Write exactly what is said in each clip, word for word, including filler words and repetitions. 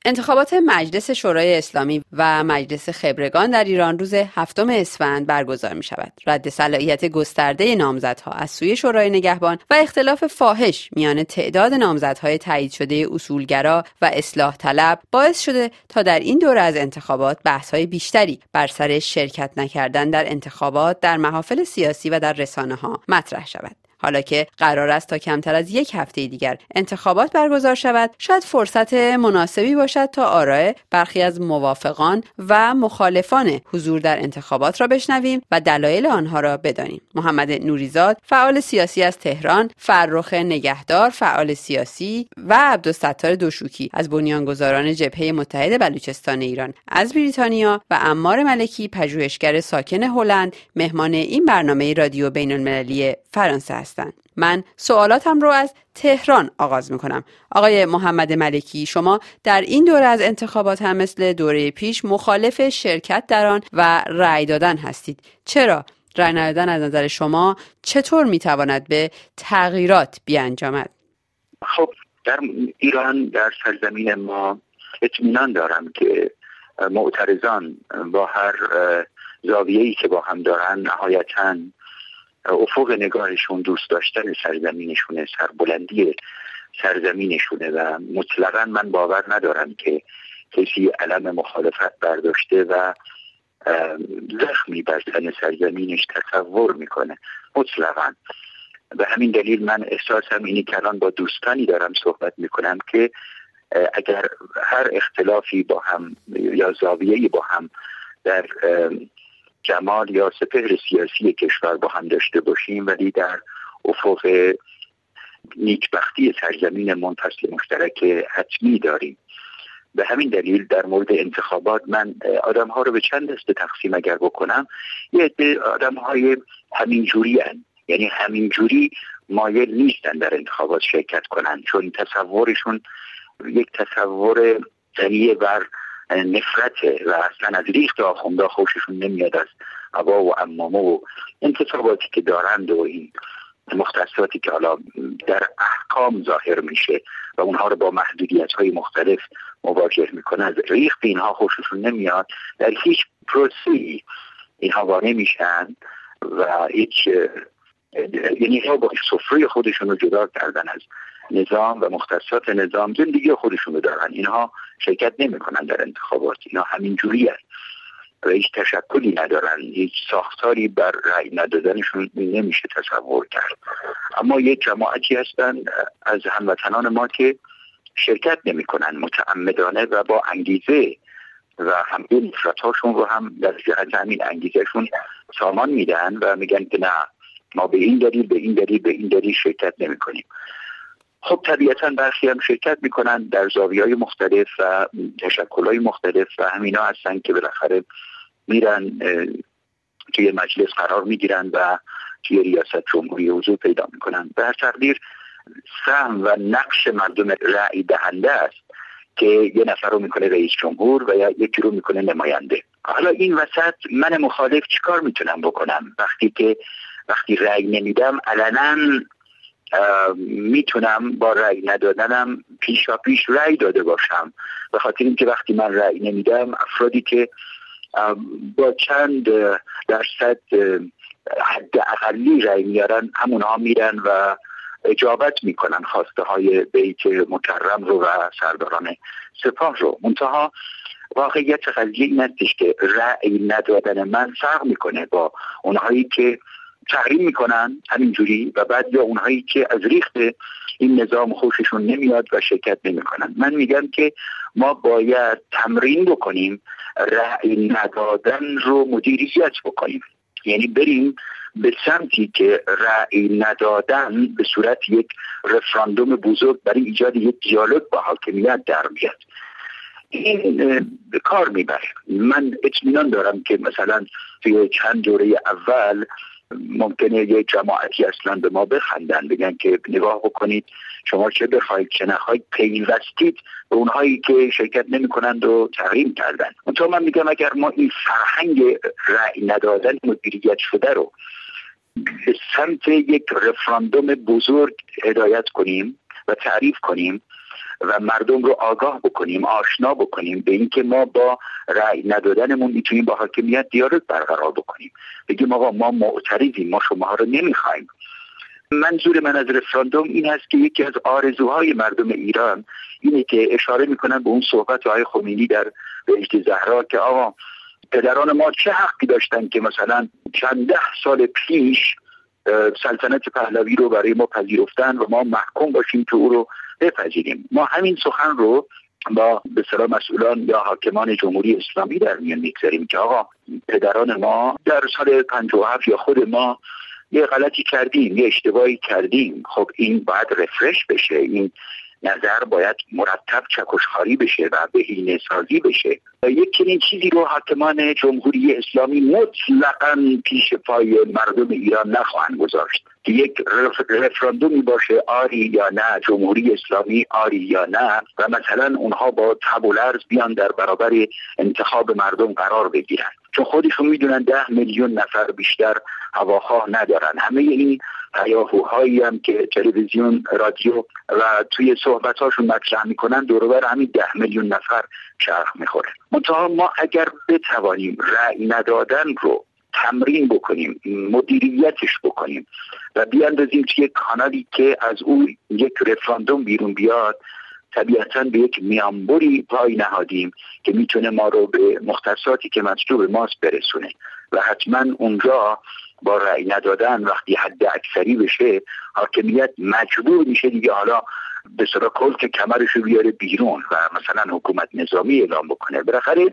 انتخابات مجلس شورای اسلامی و مجلس خبرگان در ایران روز هفتم اسفند برگزار می شود. رد صلاحیت گسترده نامزدها از سوی شورای نگهبان و اختلاف فاحش میان تعداد نامزدهای تایید شده اصولگرا و اصلاح طلب باعث شده تا در این دوره از انتخابات بحث‌های بیشتری بر سر شرکت نکردن در انتخابات در محافل سیاسی و در رسانه‌ها مطرح شود. حالا که قرار است تا کمتر از یک هفته دیگر انتخابات برگزار شود، شاید فرصت مناسبی باشد تا آراء برخی از موافقان و مخالفان حضور در انتخابات را بشنویم و دلایل آنها را بدانیم. محمد نوریزاد، فعال سیاسی از تهران، فرخ نگهدار، فعال سیاسی و عبدالستار دوشوکی از بنیانگذاران جبهه متحد بلوچستان ایران از بریتانیا و عمار ملکی، پژوهشگر ساکن هلند، مهمان این برنامه رادیو بین‌المللی فرانسه هستند. من سوالاتم رو از تهران آغاز میکنم. آقای محمد ملکی، شما در این دوره از انتخابات هم مثل دوره پیش مخالف شرکت در آن و رأی دادن هستید. چرا؟ رأی ندادن از نظر شما چطور میتواند به تغییرات بیانجامد؟ خب در ایران، در سرزمین ما، اطمینان دارم که معترضان با هر زاویه‌ای که با هم دارن نهایتاً افق نگاهشون دوست داشتن سرزمینشونه، سربلندی سرزمینشونه و مطلقاً من باور ندارم که کسی علم مخالفت برداشته و زخمی بر تن سرزمینش تصور میکنه. مطلقاً. به همین دلیل من احساسم اینی که الان با دوستانی دارم صحبت میکنم که اگر هر اختلافی با هم یا زاویه‌ای با هم در جمال یا سپهر سیاسی کشور با هم داشته باشیم، ولی در افق نیکبختی سرزمین منفصل مشترک حتمی داریم. به همین دلیل در مورد انتخابات من آدم ها رو به چند دسته تقسیم اگر بکنم، یه عده آدم های همینجوری هن. یعنی همینجوری مایل نیستن در انتخابات شرکت کنن، چون تصورشون یک تصور غنی بر نفرته و اصلا از ریخت آخونده خوششون نمیاد از عبا و عمامه و انتصاباتی که دارند و این مختصاتی که حالا در احکام ظاهر میشه و اونها رو با محدودیت های مختلف مواجه میکنه. از ریخت اینها خوششون نمیاد. در هیچ پروسی اینها وانه میشن و هیچ یعنی ها با سفره خودشون رو جدا کردن از نظام و مختصات نظام، زندگی خودشون رو دارن. اینها شرکت نمی کنن در انتخابات. اینها همین جوری هست و هیچ تشکلی ندارن، هیچ ساختاری بر رأی ندادنشون نمیشه تصور کرد. اما یک جماعتی هستن از هموطنان ما که شرکت نمی کنن متعمدانه و با انگیزه و هم این نفرتاشون رو هم در جهت همین انگیزهشون سامان میدن و میگن که نه، ما به این دلیل به این دلیل به این دلیل شرکت نمی کنیم. خب طبیعتاً برخی هم شرکت میکنن در زاویه‌های مختلف و تشکل‌های مختلف و همینا هستن که بالاخره میرن توی مجلس قرار میگیرن و توی ریاست جمهوری حضور پیدا میکنن. به هر تقدیر سهم و نقش مردم رأی دهنده است که یه نفر رو میکنه رئیس جمهور و یا یکی رو میکنه نماینده. حالا این وسط من مخالف چیکار میتونم بکنم وقتی که وقتی رأی نمیدم علنا میتونم با رأی ندادنم پیشا پیش رأی داده باشم، به خاطر اینکه وقتی من رأی نمیدم افرادی که با چند درصد حد اقلی رأی میارن همونها میرن و اجابت میکنن خواسته های بیت مکرم رو و سرداران سپاه رو. منتها واقعیت قضیه این استش که رأی ندادن من فرق میکنه با اونهایی که تحریم میکنن همینجوری و بعد یا اونهایی که از ریخت این نظام خوششون نمیاد و شرکت نمیکنن. من میگم که ما باید تمرین بکنیم رأی ندادن رو مدیریت بکنیم، یعنی بریم به سمتی که رأی ندادن به صورت یک رفراندوم بزرگ برای ایجاد یک دیالوگ با حاکمیت در بیاد. این کار میبره. من اطمینان دارم که مثلا توی چند دوره اول ممکنه یک جماعتی اصلا به ما بخندن، بگن که نگاه بکنید شما چه بخواید چه نخواید پیوستید به اونهایی که شرکت نمی کنند و تحریم کردن. منتها من میگم اگر ما این فرهنگ رأی ندادن مدیریت شده رو به سمت یک رفراندوم بزرگ هدایت کنیم و تعریف کنیم و مردم رو آگاه بکنیم، آشنا بکنیم به اینکه ما با رأی ندادنمون میتونیم با حاکمیت دیالوگ برقرار بکنیم، بگیم آقا ما معترضیم، ما شما رو نمیخوایم. منظور من از رفراندوم این هست که یکی از آرزوهای مردم ایران اینه که اشاره میکنن به اون صحبت آقای خمینی در بهشت زهرا که آقا پدران ما چه حقی داشتن که مثلا چند ده سال پیش سلطنت پهلوی رو برای ما پذیرفتن و ما محکوم باشیم که او رو بپذیریم. ما همین سخن رو با به اصطلاح مسئولان یا حاکمان جمهوری اسلامی در میان میگذاریم که آقا پدران ما در سال پنجاه و هفت یا خود ما یه غلطی کردیم، یه اشتباهی کردیم، خب این باید رفرش بشه، این نظر باید مرتب چکشخاری بشه و بهینه سازی بشه. یک چنین چیزی رو حاکمان جمهوری اسلامی مطلقاً پیش پای مردم ایران نخواهند گذاشت که یک رفراندومی باشه آری یا نه، جمهوری اسلامی آری یا نه، و مثلا اونها با تب و لرز بیان در برابر انتخاب مردم قرار بگیرن، چون خودشون میدونن ده میلیون نفر بیشتر هواخواه ندارن. همه این هیاهوهایی هم که تلویزیون، رادیو و توی صحبتاشون مطرح میکنن دور و بر همین ده میلیون نفر چرخ میخوره. منتها ما اگر بتوانیم رأی ندادن رو تمرین بکنیم، مدیریتش بکنیم و بیاندازیم توی کانالی که از او یک رفراندوم بیرون بیاد، طبیعتاً به یک میانبری پای نهادیم که میتونه ما رو به مختصاتی که مطلوب ماست برسونه و حتما اونجا با رأی ندادن وقتی حد اکثری بشه حاکمیت مجبور میشه دیگه حالا به صورت کل که کمرشو بیاره بیرون و مثلا حکومت نظامی اعلام بکنه. بالاخره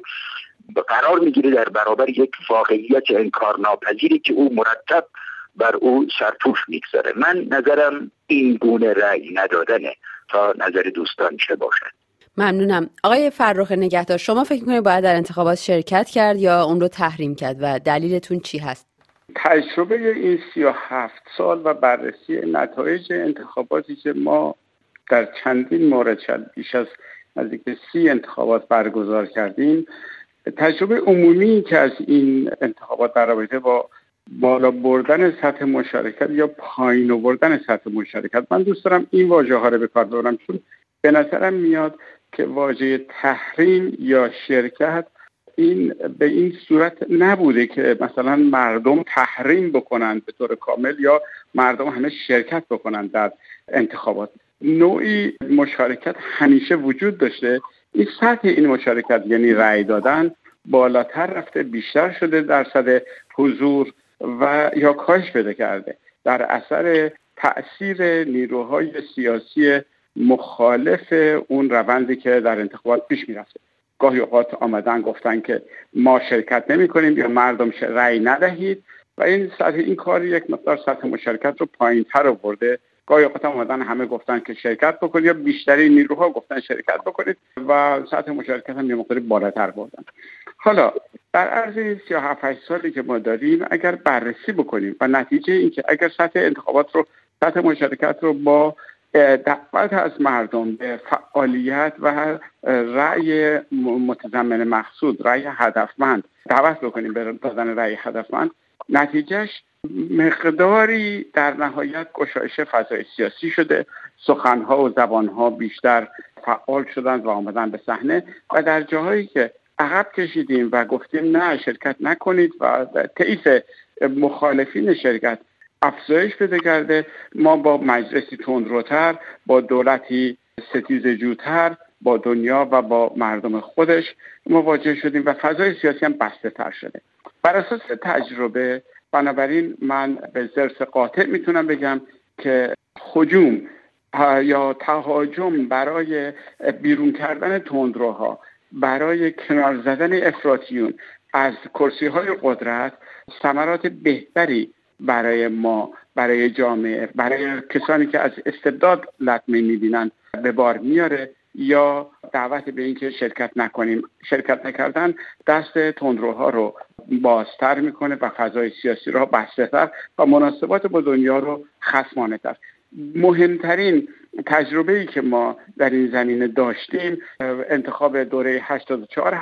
قرار میگیره در برابر یک واقعیت انکارناپذیری که او مرتب بر او سرپوش میگذاره. من نظرم این گونه رأی ندادنه تا نظر دوستان چه باشد. ممنونم. آقای فرخ نگهدار، شما فکر می‌کنید باید در انتخابات شرکت کرد یا اون رو تحریم کرد و دلیلتون چی هست؟ تجربه این سی و هفت سال و بررسی نتایج انتخاباتی که ما در چندین مورد شد بیش از نزدیک سی انتخابات برگزار کردیم، تجربه عمومی که از این انتخابات در رابطه با بالا بردن سطح مشارکت یا پایین آوردن سطح مشارکت، من دوست دارم این واژه ها رو به کار ببرم چون به نظرم میاد که واژه تحریم یا شرکت این به این صورت نبوده که مثلا مردم تحریم بکنند به طور کامل یا مردم همه شرکت بکنند در انتخابات. نوعی مشارکت همیشه وجود داشته. این سطح این مشارکت یعنی رأی دادن بالاتر رفته، بیشتر شده درصد حضور و یا کاهش پیدا کرده در اثر تأثیر نیروهای سیاسی مخالف اون روندی که در انتخابات پیش میرفته. گاهی اوقات آمدن گفتن که ما شرکت نمی کنیم یا مردم رأی ندهید و این سطح این کار یک مقدار سطح مشارکت رو پایین تر آورده. گاهی اوقات آمدن همه گفتن که شرکت بکنید یا بیشتری نیروها گفتن شرکت بکنید و سطح مشارکت هم یه مقدار بالاتر بردن. حالا در عرض این سی و هفت سالی که ما داریم اگر بررسی بکنیم و نتیجه این که اگر سطح انتخابات رو سطح مشارکت رو با دعوت از مردم به فعالیت و رأی متضمن مقصود، رأی هدفمند دعوت بکنیم به دادن رأی هدفمند، نتیجهش مقداری در نهایت گشایش فضای سیاسی شده، سخنها و زبانها بیشتر فعال شدند و آمدن به صحنه و در جاهایی که عقب کشیدیم و گفتیم نه شرکت نکنید و طیف مخالفین شرکت افزایش پیدا کرده، ما با مجلسی تندروتر، با دولتی ستیزجوتر، با دنیا و با مردم خودش مواجه شدیم و فضای سیاسی هم بسته تر شده. بر اساس تجربه بنابراین من به ضرس قاطع میتونم بگم که هجوم یا تهاجم برای بیرون کردن تندروها، برای کنار زدن افراطیون از کرسی‌های قدرت ثمرات بهتری برای ما، برای جامعه، برای کسانی که از استبداد لطمه می‌بینند به بار میاره یا دعوت به این که شرکت نکنیم. شرکت نکردن دست تندروها رو بازتر میکنه و فضای سیاسی رو بسته‌تر و مناسبات با دنیا رو خصمانه‌تر. مهمترین تجربه‌ای که ما در این زمینه داشتیم انتخاب دوره هشتاد و چهار هست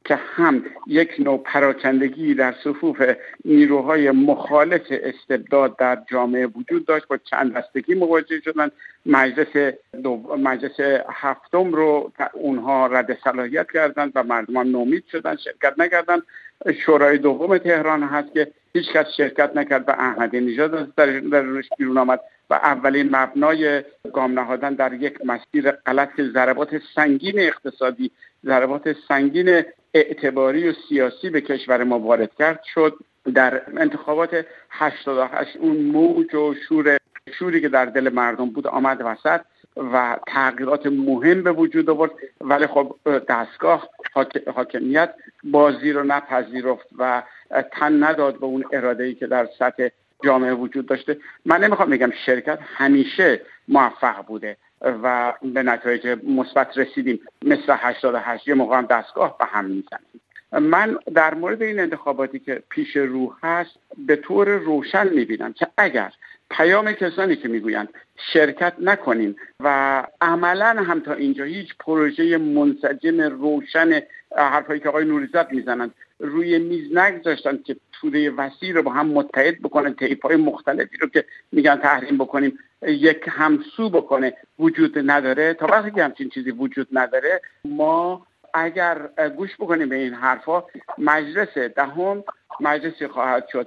که هم یک نوع پراکندگی در صفوف نیروهای مخالف استبداد در جامعه وجود داشت، با چند دستگی مواجه شدن. مجلس دو مجلس هفتم رو اونها رد صلاحیت کردند و مردمان نومید شدن، شرکت نکردند. شورای دوم تهران هست که هیچ کس شرکت نکرد و احمدی نژاد در درش بیرون آمد و اولین مبنای گام نهادن در یک مسیر غلط که ضربات سنگین اقتصادی، ضربات سنگین اعتباری و سیاسی به کشور ما وارد کرد شد. در انتخابات هشتاد و هشت اون موج و شور شوری که در دل مردم بود آمد وسط و تغییرات مهم به وجود آورد، ولی خب دستگاه حاکمیت بازی رو نپذیرفت و تن نداد به اون اراده‌ای که در سطح جامعه وجود داشته. من نمیخوام بگم شرکت همیشه موفق بوده و به نتایج مثبت رسیدیم، مثل هشتاد و هشت یه موقع هم دستگاه به هم میزنیم. من در مورد این انتخاباتی که پیش رو هست به طور روشن میبینم که اگر پیام کسانی که میگویند شرکت نکنیم و عملا هم تا اینجا هیچ پروژه منسجم روشن، حرفایی که آقای نوریزاد میزنند روی میز نگذاشتن که توده وسیع رو با هم متحد بکنن، طیف‌های مختلفی رو که میگن تحریم بکنیم یک همسو بکنه، وجود نداره. تا وقتی که همچین چیزی وجود نداره، ما اگر گوش بکنیم به این حرفا، مجلس دهم مجلسی خواهد شد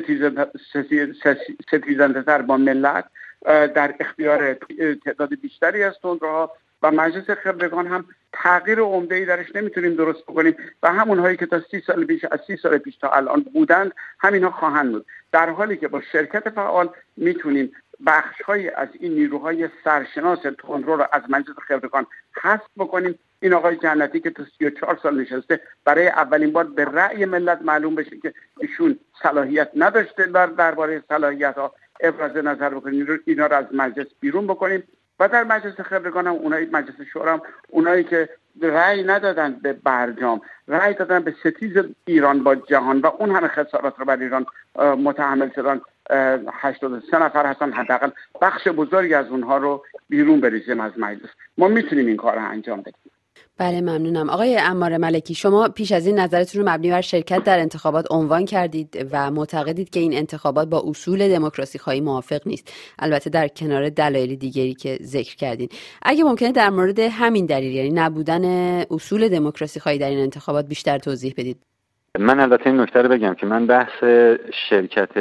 ستیزنده تر با ملت، در اختیار تعداد بیشتری از تندروها، و مجلس خبرگان هم تغییر عمده‌ای درش نمیتونیم درست بکنیم و همونهایی که تا سی سال پیش از سی سال پیش تا الان بودند همینها خواهند بود، در حالی که با شرکت فعال میتونیم بخش‌هایی از این نیروهای سرشناس تندرو رو از مجلس خبرگان حذف بکنیم. این آقای جنتی که تا سی و چهار سال نشسته، برای اولین بار به رأی ملت معلوم بشه که ایشون صلاحیت نداشته در درباره صلاحیت‌ها ابراز نظر بکنیم، اینا رو از مجلس بیرون بکنیم. و در مجلس خبرگان هم اونایی، مجلس شورا هم اونایی که رأی ندادن به برجام، رأی دادن به ستیز ایران با جهان و اون همه خسارات رو بر ایران متحمل شدن، هشتاد و سه نفر هستن، حداقل بخش بزرگی از اونها رو بیرون بریزیم از مجلس. ما میتونیم این کار رو انجام بدیم. بله ممنونم. آقای عمار ملکی، شما پیش از این نظرتون رو مبنی بر شرکت در انتخابات عنوان کردید و معتقدید که این انتخابات با اصول دموکراسی خواهی موافق نیست، البته در کنار دلایل دیگری که ذکر کردین. اگه ممکنه در مورد همین دلیل، یعنی نبودن اصول دموکراسی خواهی در این انتخابات، بیشتر توضیح بدید. من البته این نکته رو بگم که من بحث شرکت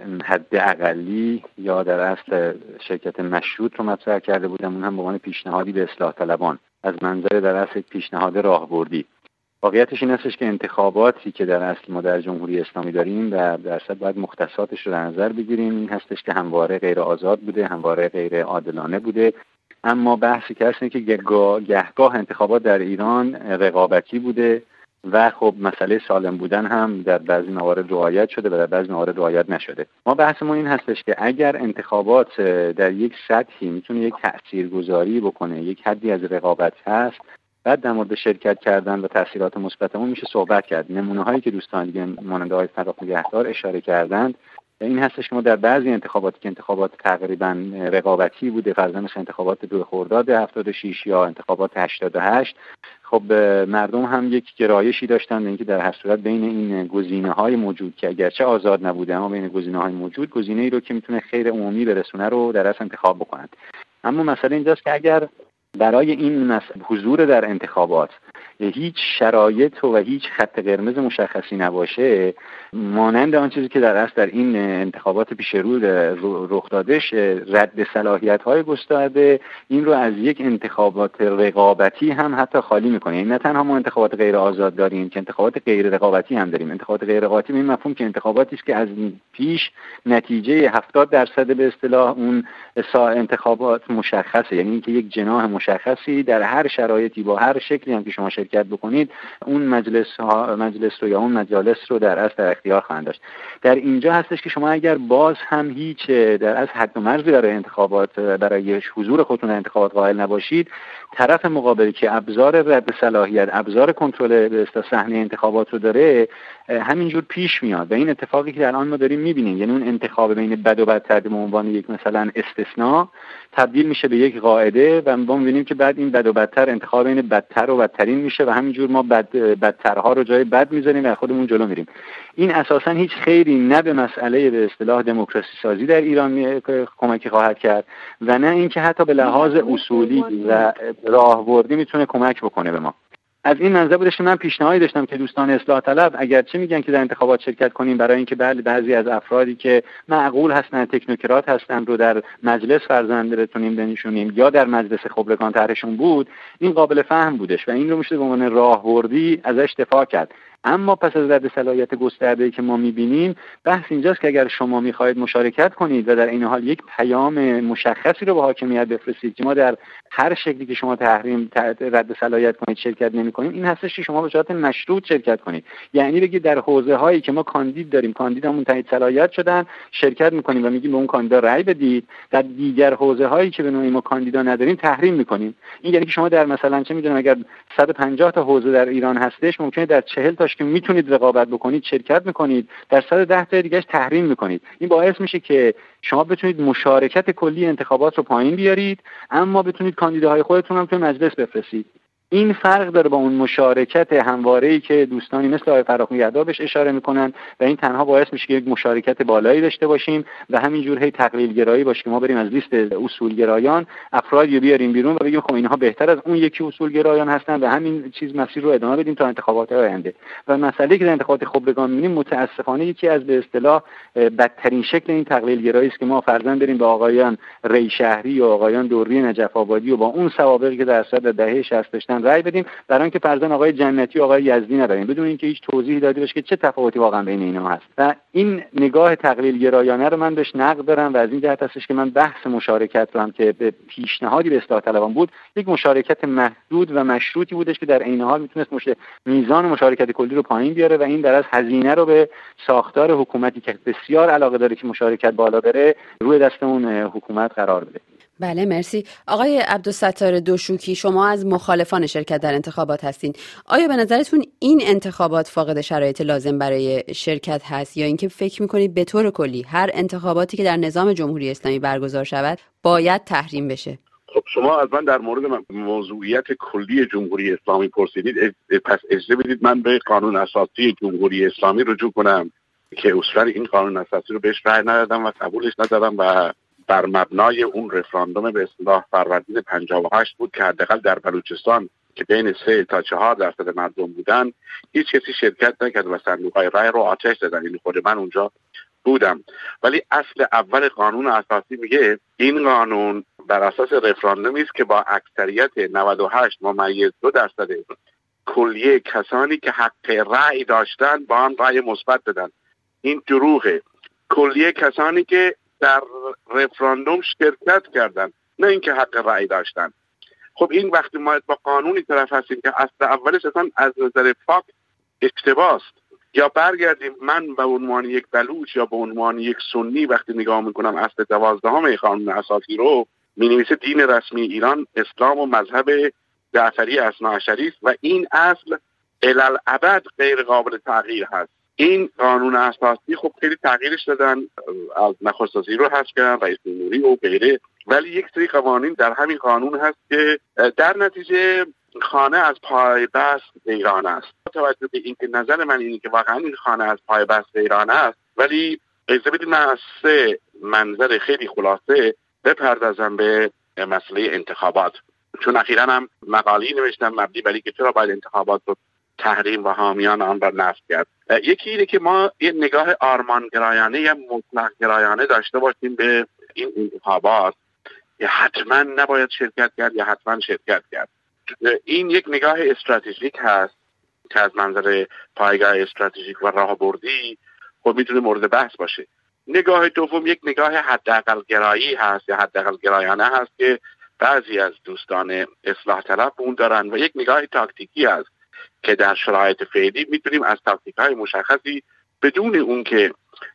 حداقلی یا در اصل شرکت مشروط رو مطرح کرده بودم، اون هم به عنوان پیشنهادی به اصلاح طلبان از منظر در اصل پیشنهاد راهبردی. واقعیتش این هستش که انتخاباتی که در اصل ما در جمهوری اسلامی داریم و در اصل باید مختصاتش رو در نظر بگیریم، این هستش که همواره غیر آزاد بوده، همواره غیر عادلانه بوده. اما بحثی که هست اینه که گهگاه انتخابات در ایران رقابتی بوده و خب مسئله سالم بودن هم در بعضی موارد رعایت شده و در بعضی موارد رعایت نشده. ما بحثمون این هستش که اگر انتخابات در یک سطحی میتونه یک تاثیرگذاری بکنه، یک حدی از رقابت هست، بعد در مورد شرکت کردن و تاثیرات مثبت اون میشه صحبت کرد. نمونه هایی که دوستان دیگه مانند آقای فراخ نگهدار اشاره کردند این هستش که ما در بعضی انتخاباتی که انتخابات تقریبا رقابتی بوده، فرضاً مثل انتخابات دو خرداد هفتاد و شش یا انتخابات هشتاد و هشت، خب مردم هم یک گرایشی داشتن اینکه در هر صورت بین این گزینه‌های موجود که اگرچه آزاد نبوده اما بین گزینه‌های موجود گزینه‌ای رو که میتونه خیر عمومی برسونه رو در اصل انتخاب بکنند. اما مسئله اینجاست که اگر برای این حضور در انتخابات هیچ شرایط و هیچ خط قرمز مشخصی نباشه، مانند آن چیزی که در اصل در این انتخابات پیش رو رخ دادش، رد صلاحیت‌های گسترده این رو از یک انتخابات رقابتی هم حتی خالی می‌کنه. یعنی نه تنها ما انتخابات غیر آزاد داریم که انتخابات غیر رقابتی هم داریم. انتخابات غیر رقابتی به این مفهوم که انتخاباتی است که از پیش نتیجه هفتاد درصد به اصطلاح اون انتخابات مشخصه، یعنی اینکه یک جناح مشخصی در هر شرایطی با هر شکلی هم که شما شرکت بکنید اون مجلس ها مجلس رو یا اون مجالس رو در اصل در اختیار خواهند داشت. در اینجا هستش که شما اگر باز هم هیچ در اصل حد و مرزی برای انتخابات برای حضور خودتون در انتخابات قائل نباشید، طرف مقابلی که ابزار رد صلاحیت، ابزار کنترل به اصطلاح صحنه انتخابات رو داره، همینجور پیش میاد و این اتفاقی که الان ما داریم میبینیم، یعنی اون انتخاب بین بد و بدتر به عنوان یک مثلا استثناء تبدیل میشه به یک قاعده و ما می‌بینیم که بعد این بد و بدتر انتخاب این بدتر و بدترین میشه و همینجور ما بد بدترها رو جای بد میذاریم و خودمون جلو میریم. این اساساً هیچ خیری نه به مسئله به اصطلاح دموکراسی سازی در ایران کمکی خواهد کرد و نه اینکه حتی به لحاظ اصولی و راهبردی میتونه کمک بکنه به ما. از این منظر بودش که من پیشنهادی داشتم که دوستان اصلاح طلب اگرچه میگن که در انتخابات شرکت کنیم برای اینکه بله بعضی از افرادی که معقول هستن تکنوکرات هستن رو در مجلس فرزند بتونیم بنشونیم یا در مجلس خبرگان طرحشون بود، این قابل فهم بودش و این رو میشه به عنوان راهبردی ازش دفاع کرد. اما پس از رد صلاحیت گسترده‌ای که ما می‌بینیم بحث اینجاست که اگر شما می‌خواید مشارکت کنید و در این حال یک پیام مشخصی رو به حاکمیت بفرستید که ما در هر شکلی که شما تحریم رد صلاحیت کنید شرکت نمی‌کنیم، این هستش که شما به صورت مشروط شرکت کنید. یعنی بگید در حوزه‌هایی که ما کاندید داریم، کاندیدمون تایید صلاحیت شدن، شرکت می‌کنیم و میگیم به اون کاندیدا رأی بدید. در دیگر حوزه‌هایی که به نوعی ما کاندیدا نداریم تحریم می‌کنیم. این یعنی که شما در مثلا چه می‌دونم اگر صد و پنجاه تا حوزه در ایران هستش، ممکنه در چهل تا که میتونید رقابت بکنید شرکت میکنید، در صد و ده تا دیگهش تحریم میکنید. این باعث میشه که شما بتونید مشارکت کلی انتخابات رو پایین بیارید اما بتونید کاندیداهای خودتون هم توی مجلس بفرستید. این فرق داره با اون مشارکت همواره‌ای که دوستانی مثل آقای فراخ نگهدار بهش اشاره میکنن و این تنها باعث میشه که یک مشارکت بالایی داشته باشیم و همینجور هی تقلیل گرایی باشه که ما بریم از لیست اصولگرایان افرادی رو بیاریم بیرون و بگیم خب اینها بهتر از اون یکی اصولگرایان هستن و همین چیز مسیر رو ادامه بدیم تا انتخابات آینده. و مسئله که در انتخابات خبرگان می‌بینیم متاسفانه یکی از به اصطلاح بدترین شکل این تقلیل گرایی است که ما فرضاً بریم به آقایان ری شهری و آقایان دوری نجف آبادی و با اون سوابقی که در سال دهه شصت داشتن رای بدیم برای اینکه فرضاً آقای جنتی و آقای یزدی نبریم بدون اینکه هیچ توضیحی داده بشه که چه تفاوتی واقعا بین اینا هست. و این نگاه تقلیل گرایانه رو من بهش نقد دارم و از این جهت هستش که من بحث مشارکت رو هم که به پیشنهادی به اصلاح طلبان بود یک مشارکت محدود و مشروطی بودش که در عین حال میتونست مشه میزان مشارکت کلی رو پایین بیاره و این در از هزینه رو به ساختار حکومتی که بسیار علاقه داره که مشارکت بالا بره روی دست اون حکومت قرار بده. بله مرسی. آقای عبدالستار دوشوکی، شما از مخالفان شرکت در انتخابات هستین. آیا به نظرتون این انتخابات فاقد شرایط لازم برای شرکت هست یا اینکه فکر میکنید به طور کلی هر انتخاباتی که در نظام جمهوری اسلامی برگزار شود باید تحریم بشه؟ خب شما از من در مورد موضوعیت کلی جمهوری اسلامی پرسیدید، پس اجازه بدید من به قانون اساسی جمهوری اسلامی رجوع کنم که اصولا این قانون اساسی رو بهش رأی ندادم و قبولش ندادم و بر مبنای اون رفراندوم به اصطلاح فروردین پنجاه و هشت بود که حداقل در بلوچستان که بین سه تا چهار درصد مردم بودن هیچ کسی شرکت نکرد و صندوق‌های رأی رو آتش زدن. یعنی خود من اونجا بودم. ولی اصل اول قانون اساسی میگه این قانون بر اساس رفراندومی است که با اکثریت نود و هشت ممیز دو درصد کلیه کسانی که حق رأی داشتن با هم رأی مثبت دادن. این دروغه. کلیه کسانی که در رفراندوم شرکت کردن نه اینکه حق رأی داشتن. خب این وقتی ما با قانونی طرف هستیم که اصل اولش اصلا از نظر فاکت اشتباه است، یا برگردیم من به عنوان یک بلوچ یا به عنوان یک سنی وقتی نگاه میکنم اصل دوازدهم قانون اساسی رو می‌نویسه دین رسمی ایران اسلام و مذهب جعفری اثناعشری است و این اصل الالعبد غیر قابل تغییر هست. این قانون اساسی خب خیلی تغییرش دادن، از نخست وزیر رو حذف کردن، رئیس جمهوری و غیره، ولی یک سری قوانین در همین قانون هست که در نتیجه خانه از پای بست ویرانه است. توجه به اینکه نظر من اینه که واقعا این خانه از پای بست ویرانه است، ولی اجازه بدید من از سه منظر خیلی خلاصه بپردازم به مسئله انتخابات، چون اخیراً هم مقالی نوشتم مبنی بر اینکه چرا باید انتخابات رو تحریم و حامیان آن را نفی کرد. یکی اینه که ما یه نگاه آرمانگرایانه یا مطلق‌گرایانه داشته باشیم به این انتخابات، یا حتما نباید شرکت کرد یا حتما شرکت کرد. این یک نگاه استراتژیک هست که از منظر پایگاه استراتژیک و راهبردی خب میتونه مورد بحث باشه. نگاه دوم یک نگاه حداقل گرایی هست یا حداقل گرایانه هست که بعضی از دوستان اصلاح طلب اون دارن، و یک نگاه تاکتیکی هست که در شرایط فعلی میتونیم از تاکتیک‌های مشخصی بدون اون که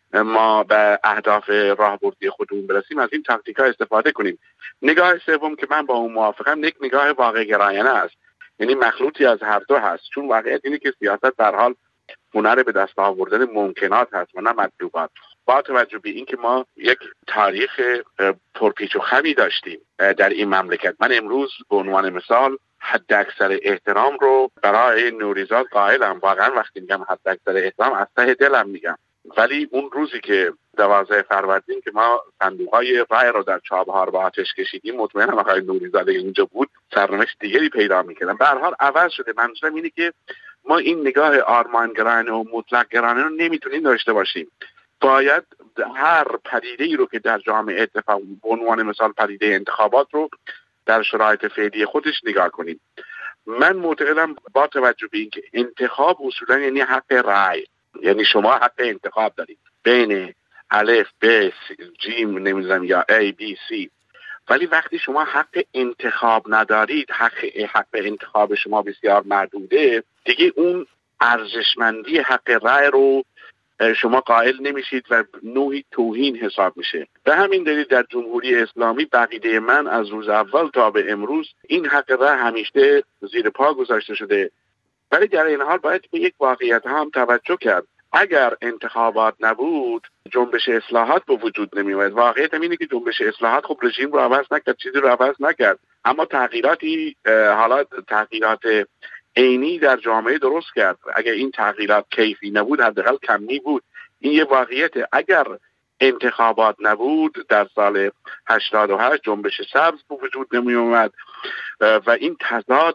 ما به اهداف راهبردی خودمون برسیم از این تاکتیک‌ها استفاده کنیم. نگاه سوم که من با اون موافقم یک نگاه واقع گرایانه است، یعنی مخلوطی از هر دو هست، چون واقعیت اینه که سیاست در حال هنر به دست آوردن ممکنات هست و نه مطلوبات. با توجه به اینکه ما یک تاریخ پرپیچ و خمی داشتیم در این مملکت، من امروز به عنوان مثال حد اکثر احترام رو برای نوریزاد قائلم. واقعا وقتی میگم حد اکثر احترام از ته دلم میگم. ولی اون روزی که دوازده فروردین که ما صندوق‌های رای رو در چابهار با آتش کشیدیم، مطمئنم آقای نوریزاده اینجا بود سرنوشت دیگری پیدا می‌کردن. به هر حال عوض شده. منظورم اینه که ما این نگاه آرمانگرایانه و مطلق گرایانه رو نمیتونیم داشته باشیم. باید هر پدیده‌ای رو که در جامعه اتفاق، به عنوان مثال پدیده انتخابات رو در شرایط فعلی خودش نگاه کنیم. من معتقدم با توجه به اینکه انتخاب اصولا یعنی حق رأی، یعنی شما حق انتخاب دارید بین الف ب جیم نمیدونم یا ای بی سی، ولی وقتی شما حق انتخاب ندارید، حق حق انتخاب شما بسیار محدوده، دیگه اون ارزشمندی حق رأی رو شما قائل نمیشید و نوعی توهین حساب میشه. به همین دلیل در جمهوری اسلامی بقیده من از روز اول تا به امروز این حق رأی همیشه زیر پا گذاشته شده. ولی در این حال باید به یک واقعیت هم توجه کرد. اگر انتخابات نبود جنبش اصلاحات به وجود نمی اومد. واقعیت اینه که جنبش اصلاحات خب رژیم رو عوض نکرد، چیزی رو عوض نکرد، اما تغییراتی حالا تغییرات عینی در جامعه درست کرد. اگر این تغییرات کیفی نبود حداقل کمی بود. این یه واقعیته. اگر انتخابات نبود در سال هشتاد و هشت جنبش سبز به وجود نمی اومد و این تضاد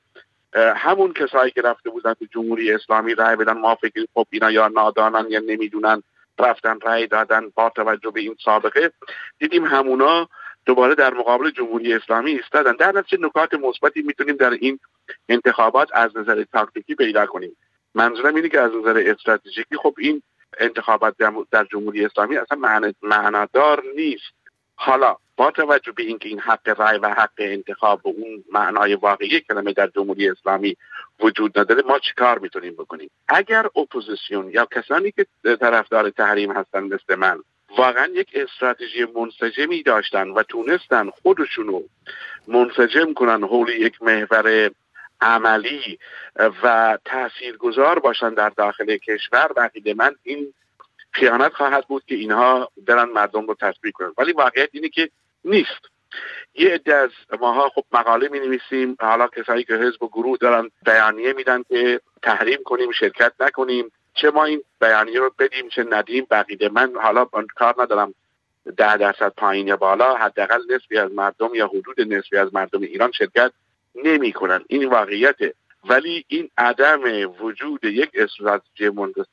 همون کسایی که رفته بودن به جمهوری اسلامی رای بدن، ما فکر خب اینا یا نادانن یا نمیدونن، رفتن رای دادن با توجه به این سابقه، دیدیم همونا دوباره در مقابل جمهوری اسلامی ایستادن. در نتیجه نکات مثبتی میتونیم در این انتخابات از نظر تاکتیکی پیدا کنیم. منظورم اینه که از نظر استراتژیکی خب این انتخابات در جمهوری اسلامی اصلا معنادار نیست. حالا با توجه به اینکه این حق رای و حق انتخاب و اون معنای واقعی کلمه در جمهوری اسلامی وجود نداره، ما چیکار میتونیم بکنیم؟ اگر اپوزیسیون یا کسانی که طرفدار تحریم هستن مثل من واقعا یک استراتژی منسجمی داشتن و تونستن خودشونو منسجم کنن حول یک محور عملی و تاثیرگذار باشن در داخل کشور، بقیده من این خیانت خواهد بود که اینها برن مردم رو تسبیح کنن. ولی واقعیت اینه که نیست. یه عده از ماها خب مقاله می نویسیم، حالا کسایی که حزب و گروه دارن بیانیه میدن که تحریم کنیم، شرکت نکنیم، چه ما این بیانیه رو بدیم چه ندیم، بقیده من حالا کار ندارم ده درصد پایین یا بالا، حداقل نصفی از مردم یا حدود نصفی از مردم ایران شرکت نمی کنن. این واقعیته. ولی این عدم وجود یک استراتژی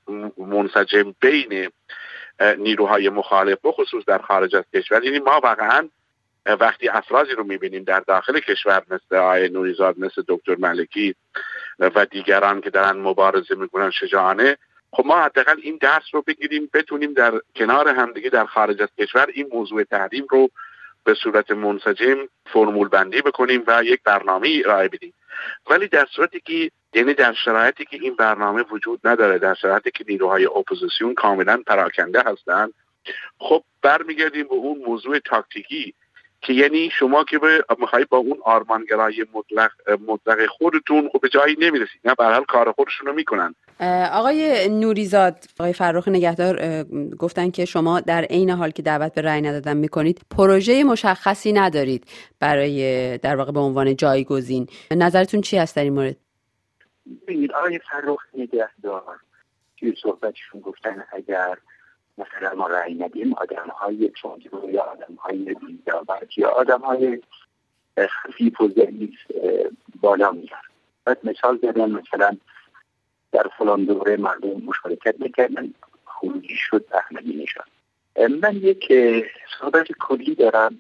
منسجم بین نیروهای مخالف بخصوص در خارج از کشور، یعنی ما واقعا وقتی افرادی رو میبینیم در داخل کشور مثل آقای نوریزاد، مثل دکتر ملکی و دیگران که دارن مبارزه میکنن شجاعانه، خب ما حداقل این درس رو بگیریم، بتونیم در کنار همدیگه در خارج از کشور این موضوع تحریم رو به صورت منسجم فرمول بندی بکنیم و یک برنامه ارائه بدیم. ولی در صورتی که یعنی در شرایطی که این برنامه وجود نداره، در شرایطی که نیروهای اپوزیسیون کاملا پراکنده هستند، خب برمیگردیم به اون موضوع تاکتیکی که یعنی شما که میخواهید با اون آرمانگرایی مطلق مطلق خودتون خب به جایی نمیرسید. نه، به هر حال کار خودشون رو میکنن. آقای نوریزاد، آقای فرخ نگهدار گفتن که شما در عین حال که دعوت به رأی ندادن میکنید پروژه مشخصی ندارید برای در واقع به عنوان جایگزین. نظرتون چی هست در این مورد؟ ببینید آقای فرخ نگهدار توی صحبتشون گفتن اگر مثلا ما رأی ندیم آدم‌های چونگو یا آدم‌های بی‌داوت یا آدم‌های خفیف و ضعیف بالا میرن. بعد مثال زدن مثلا در فلان دوره مردم مشارکت میکردن، خروجی شد احمدی نژاد. من یک صحبت کلی دارم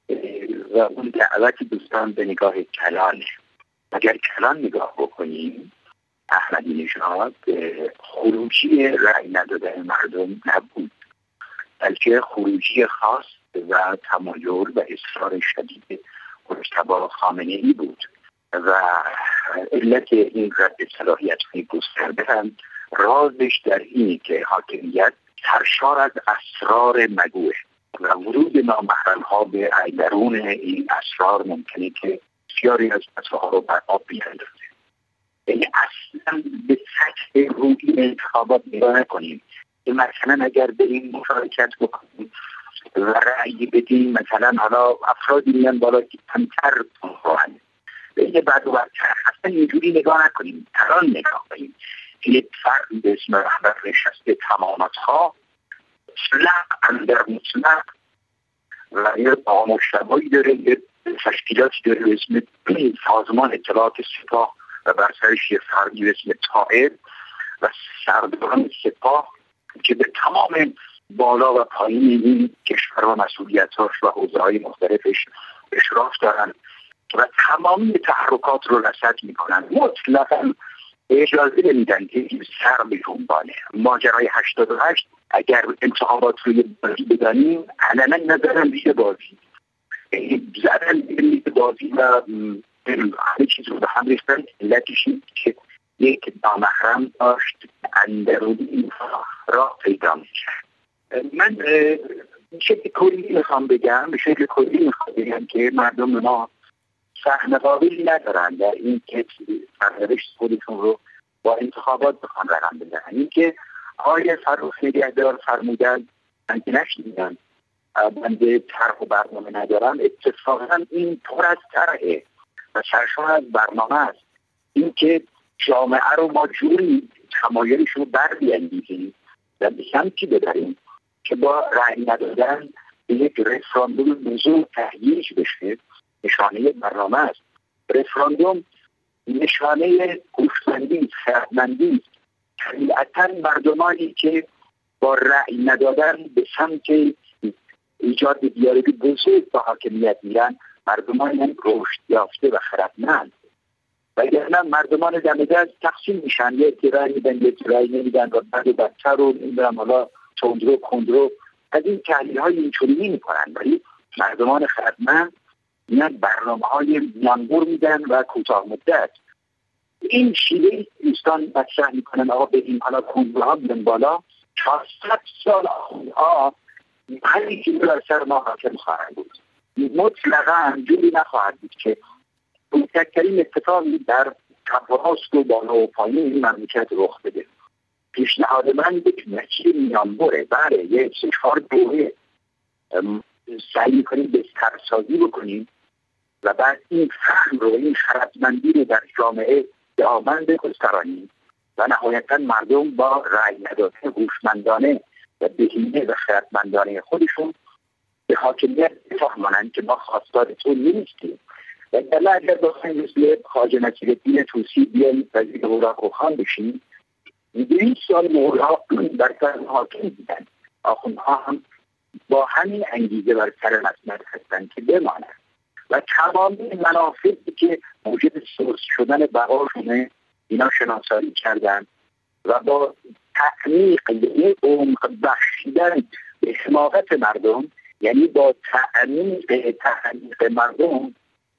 و اون دعوت دوستان به نگاه کلانه. اگر کلان نگاه بکنیم، احمدی نژاد خروجی رأی ندادن مردم نبود، بلکه خروجی خاص و تمایل و اصرار شدید مجتبی خامنه‌ای بود و علت این رد صلاحیت‌های گسترده هم رازش در اینه که حاکمیت سرشار از اسرار مگوه و ورود نامحرم‌ها به درون این اسرار ممکنه که بسیاری از مسائل رو بر آب بیاندازه. یعنی اصلا به سطح روی انتخابات نگاه نکنیم. که مثلا اگر به این مشارکت بکنیم و رأی بدیم، مثلا حالا افرادی میان بالا که کمتر خواهند به یه بعد و بدتر، اصلا اینجوری نگاه نکنیم، تران نگاه کنیم که یک فردی به اسم رهبر نشسته تمامتها مطلق اندر مطلق و یه مشتبایی داره، یه تشکیلاتی داره به اسم سازمان اطلاعات سپاه و بر سرش یه فردی به اسم طائر و سرداران سپاه که به تمام بالا و پایین این کشور و مسئولیتاش و حوزه‌های مختلفش اشراف دارن و تمامی تحرکات رو رصد میکنن. مطلقاً اجازه نمیدن که سر به جنبانه. ماجرای هشتاد و هشت اگر انتخابات رو بازی بدانیم علنا ندارن بیشه بازی زدن بیشه بازی و همه چیز رو به هم ریختن. علتش این که یک نامحرم داشت اندرونی این راه پیدا میشه. من به شکل کلی میخوام بگم به شکل کلی میخوام بگم که مردم ما سهم قابلی ندارن در این که سرنوشت خودشون رو با انتخابات بخوان رقم بزنن. این که آقای فرخ نگهدار فرمودن من که نشنیدم بنده طرح و برنامه ندارم، اتفاقا این پر از طرحه و سرشار از برنامه است. این که جامعه رو ما جوری تمایلش رو بربیندیم و به سمتی ببریم که با رأی ندادن به یک رفراندوم بزرگ تهییج بشه نشانه برنامه است. رفراندوم نشانه هوشمندی، خردمندی، طبیعتاً مردمانی که با رأی ندادن به سمت ایجاد دیالوگ بزرگ با حاکمیت میرن مردمانی هم رشد یافته و خردمند. وگرنه مردمان دم دست تقسیم میشن، یک رأی میدن یک رأی نمیدن و بعد و بدتر رو نمیدونم حالا تندرو کندرو از این تحلیل های اینطوری نمیکنن. ولی مردمان خردمند میان برنامه های میانبر میدن و کوتاه مدت. این شیوه دوستان مطرح میکنن آقا به این حالا کندرو ها بیان بالا، چهارصد سال آخونها همین که در سر ما حاکم خواهد بود. مطلقا جوری نخواهد بود که بزرگترین اتفاقی در تفاوت و بالا و پایین این مملکت رخ بده. پیشنهاد من یک مسیر میانبره. بله یه سه چهار دوره سعی میکنیم بسترسازی بکنیم و بعد این فهم رو این خردمندی رو در جامعه دامنده گسترانیم و نهایتا مردم با رأی ندادن هوشمندانه و بهینه و خردمندانه خودشون به حاکمیت بفهمانند که ما خواستار تو نیستیم. و دلله اگر بخواهیم مثل خواجه نصیرالدین طوسی بیاییم وزیر اوراق خان بشیم، دویست سال مهرها بر سر حاکم دیدن. آخوندها هم با همین انگیزه بر سر مسند هستند که بمانند و تمامی منافعی که موجب سوس شدن بقاشونه اینا شناسایی کردن و با تعمیق یعنی عمق بخشیدن به حماقت مردم، یعنی با تعمیق تعمیق مردم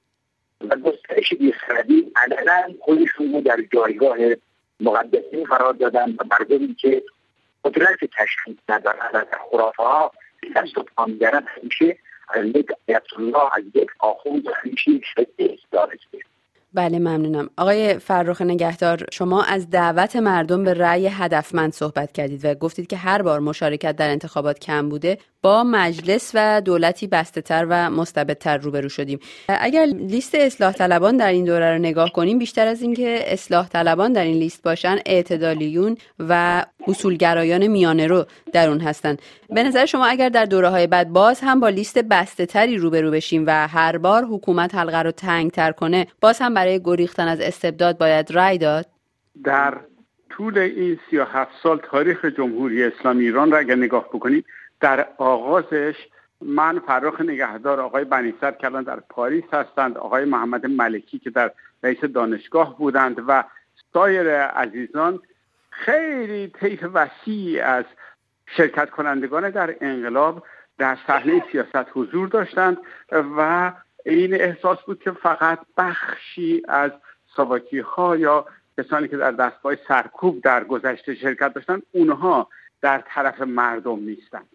و گسترش بیخردی علنا خودشون رو در جایگاه مقدسین قرار دادن و مردمی که قدرت تشخیص ندارن و در خرافه ها دست و پا می‌دارن همیشه از یک آیت الله از یک آخوند همیشه شده دارسته. بله ممنونم. آقای فرخ نگهدار، شما از دعوت مردم به رأی هدفمند صحبت کردید و گفتید که هر بار مشارکت در انتخابات کم بوده با مجلس و دولتی بسته‌تر و مستبدتر روبرو شدیم. اگر لیست اصلاح طلبان در این دوره رو نگاه کنیم، بیشتر از این که اصلاح طلبان در این لیست باشن، اعتدالیون و اصولگرایان میانه رو در اون هستن. به نظر شما اگر در دوره‌های بعد باز هم با لیست بسته‌تری روبرو بشیم و هر بار حکومت حلقه رو تنگ‌تر کنه، باز هم برای گریختن از استبداد باید رأی داد؟ در طول این سی و هفت سال تاریخ جمهوری اسلامی ایران را اگر نگاه بکنید، در آغازش من فرخ نگهدار، آقای بنی‌صدر که الان در پاریس هستند، آقای محمد ملکی که در رئیس دانشگاه بودند و سایر عزیزان، خیلی طیف وسیعی از شرکت کنندگان در انقلاب در صحنه سیاست حضور داشتند و این احساس بود که فقط بخشی از ساواکی ها یا کسانی که در دستگاه سرکوب در گذشته شرکت داشتند اونها در طرف مردم نیستند.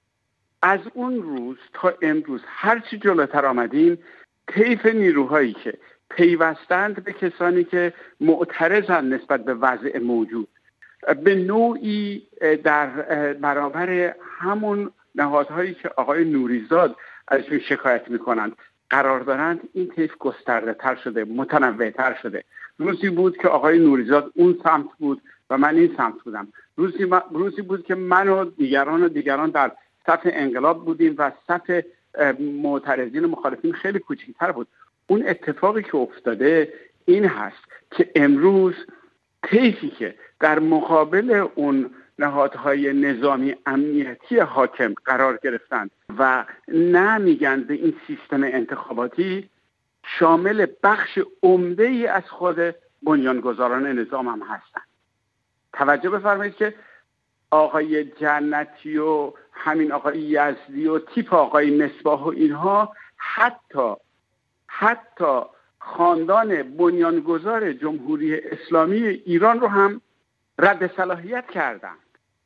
از اون روز تا امروز هرچی جلوتر آمدیم، طیف نیروهایی که پیوستند به کسانی که معترضند نسبت به وضع موجود به نوعی در برابر همون نهادهایی که آقای نوریزاد ازشون شکایت میکنند قرار دارند، این طیف گسترده تر شده، متنوع تر شده. روزی بود که آقای نوریزاد اون سمت بود و من این سمت بودم. روزی, ما... روزی بود که من و دیگران و دیگران در صف انقلاب بودیم و صف معترضین و مخالفین خیلی کوچکتر بود. اون اتفاقی که افتاده این هست که امروز طیفی که در مقابل اون نهادهای نظامی امنیتی حاکم قرار گرفتند و نه میگن به این سیستم انتخاباتی، شامل بخش عمده ای از خود بنیانگذاران نظام هم هستند. توجه بفرمایید که آقای جنتی و همین آقای یزدی و تیپ آقای مصباح و اینها حتی حتی خاندان بنیانگذار جمهوری اسلامی ایران رو هم رد صلاحیت کردند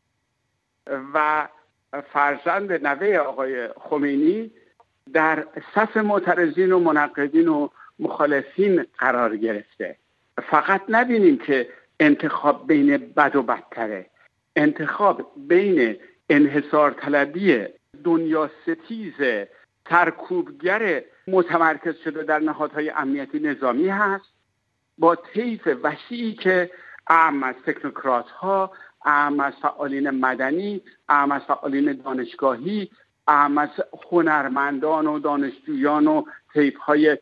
و فرزند نوه آقای خمینی در صف معترضین و منقدین و مخالفین قرار گرفته. فقط نبینیم که انتخاب بین بد و بدتره، انتخاب بین انحصار طلبی دنیا ستیز سرکوبگر متمرکز شده در نهادهای امنیتی نظامی هست، با طیف وسیعی که اعم از تکنوکرات ها، اعم از فعالین مدنی، اعم از فعالین دانشگاهی، اعم از هنرمندان و دانشجویان و طیف های